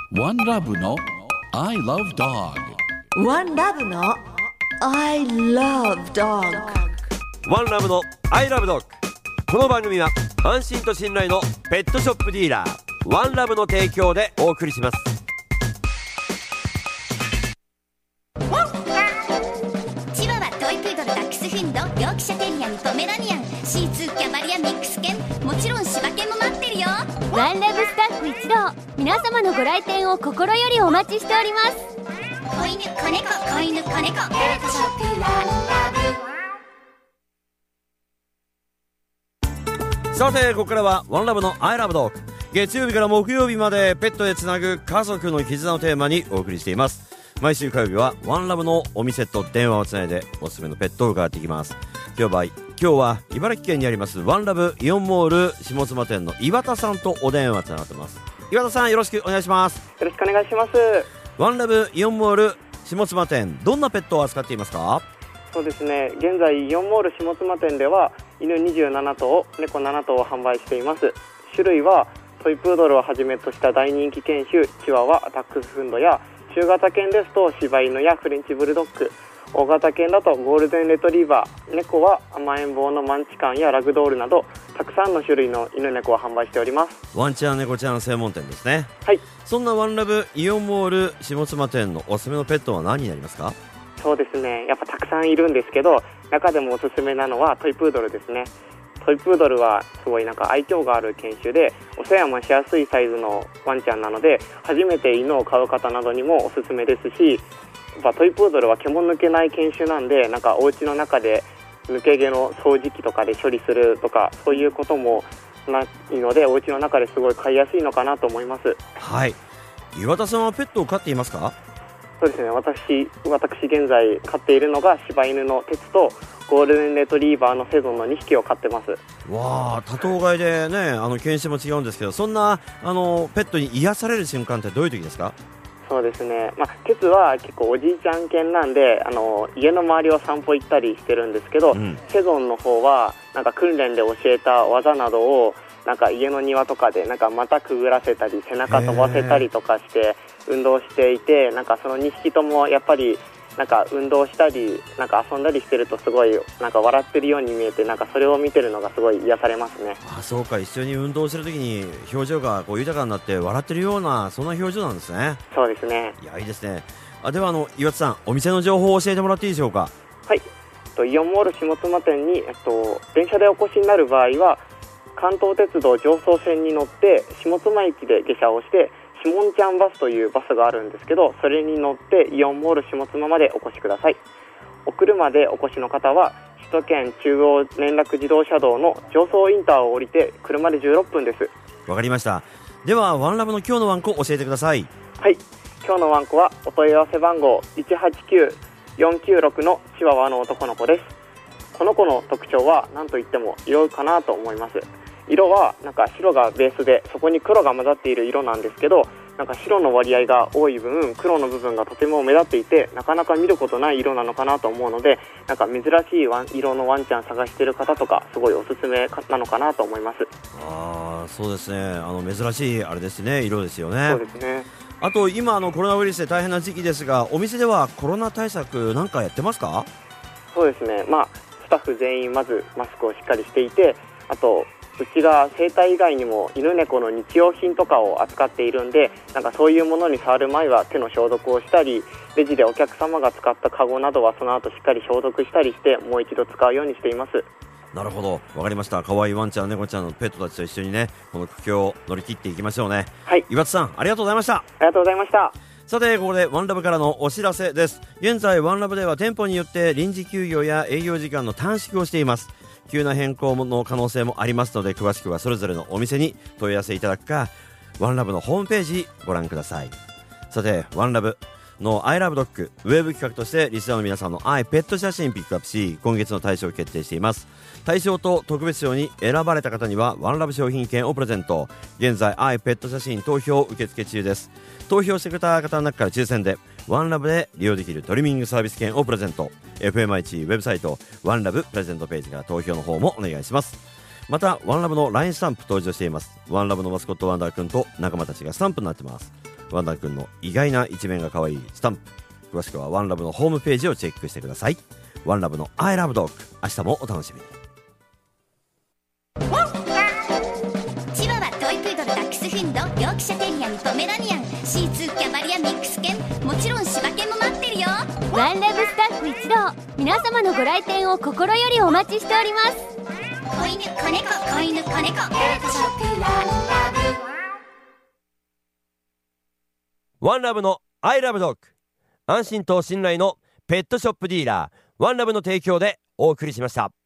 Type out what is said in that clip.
One Love の I Love Dog。 One Love の I Love Dog。 ワンラブのアイラブドッグ。この番組は安心と信頼のペットショップディーラーワンラブの提供でお送りします。 チワワ、トイプードル、ダックスフンド、ヨークシャテリアにポメラニアン、シーツー、キャバリア、ミックス犬、もちろん柴犬も待ってるよ。 ワンラブスタッフ一同、皆様のご来店を心よりお待ちしております。 子犬、子猫、子犬、子猫、ペットショップワンラブ。 さてここからはワンラブのアイラブドッグ。月曜日から木曜日までペットでつなぐ家族の絆をテーマにお送りしています。毎週火曜日はワンラブのお店と電話をつないでおすすめのペットを伺っていきます。今日は茨城県にありますワンラブイオンモール下妻店の岩田さんとお電話つながってます。岩田さん、よろしくお願いします。 よろしくお願いします。 ワンラブイオンモール下妻店、どんなペットを扱っていますか？ そうですね、現在イオンモール下妻店では犬27頭、猫7頭を販売しています。種類はトイプードルをはじめとした大人気犬種チワワ、ダックスフンドや、中型犬ですと柴犬やフレンチブルドッグ、大型犬だとゴールデンレトリーバー、猫は甘えん坊のマンチカンやラグドールなどたくさんの種類の犬猫を販売しております。 ワンちゃん猫ちゃん専門店ですね。 はい、 そんなワンラブイオンモール下妻店のおすすめのペットは何になりますか？ そうですね、やっぱたくさんいるんですけど、中でもおすすめなのはトイプードルですね。トイプードルはすごい愛嬌がある犬種で、お世話もしやすいサイズのワンちゃんなので、初めて犬を飼う方などにもおすすめですし、やっぱトイプードルは毛も抜けない犬種なんで、お家の中で抜け毛の掃除機とかで処理するとか、そういうこともないので、お家の中ですごい飼いやすいのかなと思います。 はい、岩田さんはペットを飼っていますか？ そうですね、私現在飼っているのが柴犬のテツとゴールデンレトリーバーのセゾンの2匹を飼ってます。 わあ、多頭飼いでね、犬種も違うんですけど、そんなペットに癒される瞬間ってどういう時ですか？ そうですね、テツは結構おじいちゃん犬なんで、家の周りを散歩行ったりしてるんですけど、セゾンの方は訓練で教えた技などを家の庭とかで股くぐらせたり背中飛ばせたりとかして運動していて、その2匹ともやっぱり運動したり遊んだりしてるとすごい笑ってるように見えて、それを見てるのがすごい癒されますね。 あ、そうか、一緒に運動してる時に表情が豊かになって笑ってるような、そんな表情なんですね。 そうですね。 いや、いいですね。では岩田さん、お店の情報を教えてもらっていいでしょうか？ はい、イオンモール下妻店に、電車でお越しになる場合は関東鉄道常総線に乗って下妻駅で下車をして、しもんちゃんバスというバスがあるんですけど、それに乗ってイオンモール下妻までお越しください。お車でお越しの方は首都圏中央連絡自動車道の常総インターを降りて車で16分です。 わかりました。ではワンラブの今日のワンコ教えてください。 はい、今日のワンコはお問い合わせ番号 189-496 のチワワの男の子です。この子の特徴は何といっても色かなと思います。色は白がベースで、そこに黒が混ざっている色なんですけど、白の割合が多い分黒の部分がとても目立っていて、なかなか見ることない色なのかなと思うので、珍しい色のワンちゃん探している方とかすごいおすすめなのかなと思います。 あ、そうですね、珍しいあれですね、色ですよね。 そうですね。 あと今コロナウイルスで大変な時期ですが、お店ではコロナ対策なんかやってますか？ そうですね、スタッフ全員まずマスクをしっかりしていて、あとうちが生態以外にも犬猫の日用品とかを扱っているんで、そういうものに触る前は手の消毒をしたり、レジでお客様が使ったカゴなどはその後しっかり消毒したりしてもう一度使うようにしています。 なるほど、わかりました。可愛いワンちゃん猫ちゃんのペットたちと一緒にね、この苦境を乗り切っていきましょうね。 はい、 岩田さん、ありがとうございました。 ありがとうございました。 さてここでワンラブからのお知らせです。現在ワンラブでは店舗によって臨時休業や営業時間の短縮をしています。急な変更の可能性もありますので、詳しくはそれぞれのお店に問い合わせいただくか、ワンラブのホームページご覧ください。さてワンラブのアイラブドッグウェブ企画としてリスナーの皆さんの愛ペット写真ピックアップし、今月の大賞を決定しています。大賞と特別賞に選ばれた方にはワンラブ商品券をプレゼント。現在愛ペット写真投票受付中です。投票してくれた方の中から抽選でワンラブで利用できるトリミングサービス券をプレゼント。 FMI1 ウェブサイトワンラブプレゼントページから投票の方もお願いします。またワンラブの LINE スタンプ登場しています。ワンラブのマスコットワンダーくんと仲間たちがスタンプになってます。 ワンダ君の意外な一面が可愛いスタンプ、詳しくはワンラブのホームページをチェックしてください。ワンラブの I love dog、 明日もお楽しみに。 チワワ、トイプードル、ダックスフンド、ヨークシャテリアにポメラニアン、シーツー、キャバリア、ミックス犬、もちろん柴犬も待ってるよ。 ワンラブスタッフ一同、皆様のご来店を心よりお待ちしております。 子犬、子猫、子犬、子猫、ペットショップワンラブ。 ワンラブの I love dog、 安心と信頼のペットショップディーラーワンラブの提供でお送りしました。